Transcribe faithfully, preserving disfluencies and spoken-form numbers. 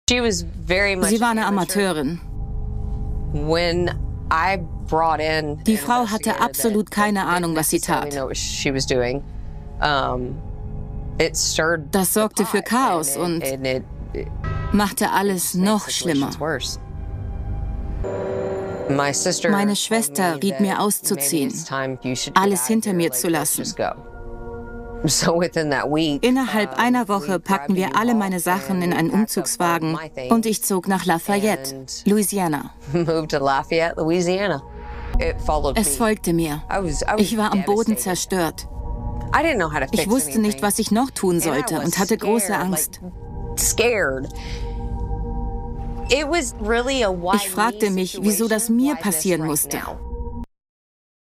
Sie war eine Amateurin. Die Frau hatte absolut keine Ahnung, was sie tat. Das sorgte für Chaos und machte alles noch schlimmer. Meine Schwester riet mir auszuziehen, alles hinter mir zu lassen. Innerhalb einer Woche packten wir alle meine Sachen in einen Umzugswagen und ich zog nach Lafayette, Louisiana. Es folgte mir. Ich war am Boden zerstört. Ich wusste nicht, was ich noch tun sollte und hatte große Angst. Ich fragte mich, wieso das mir passieren musste.